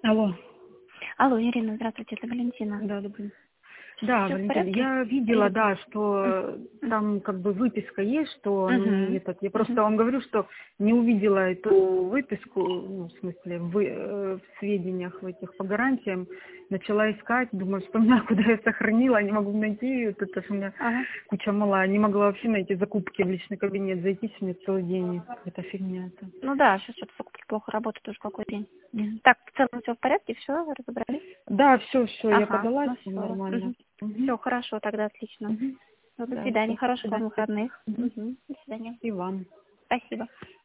Алло. Алло, Ирина, здравствуйте, это Валентина. Да, добрый. Да, Всё в Валентина, порядке? я видела, Или... да, что там как бы выписка есть, что оно не Мгм. этот. Я просто Мгм. вам говорю, что не увидела эту выписку, ну, в смысле, в сведениях в этих по гарантиям. Начала искать, думаю, вспоминаю, куда я сохранила, не могу найти. Вот это же у меня Ага. куча мала. Не могла вообще найти закупки в личный кабинет зайти, мне целый день. Это фигня. Это. Ну да, сейчас что-то закупки плохо работают уже какой день. Мгм. Так, в целом все в порядке, все, разобрались? Да, все, я Ага, подалась, ну всё все. нормально. Все, хорошо, тогда отлично. Мгм. Ну, до Да, свидания, все, хороших спасибо. вам выходных. Мгм. До свидания. И вам. Спасибо.